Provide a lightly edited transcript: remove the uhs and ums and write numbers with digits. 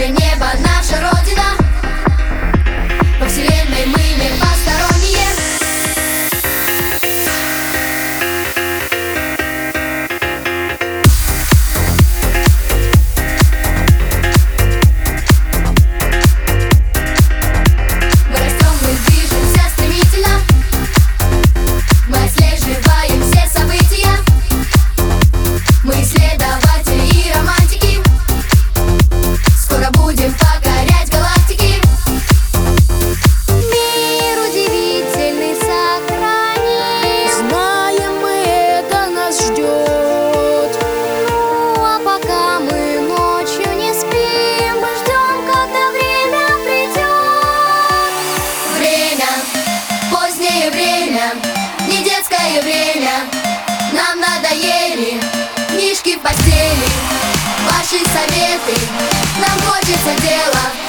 Наше небо, наша родина. Во вселенной мы не посторонние. Мы растем, мы движемся стремительно. Мы отслеживаем все события. Мы исследователи и романтики. Скоро будем покорять галактики. Мир удивительный сохраним. Знаем мы, это нас ждет. Ну а пока мы ночью не спим, мы ждем, когда время придет. Время, позднее время, не детское время. Нам надоели книжки в постели, ваши советы. Нам хочется дела.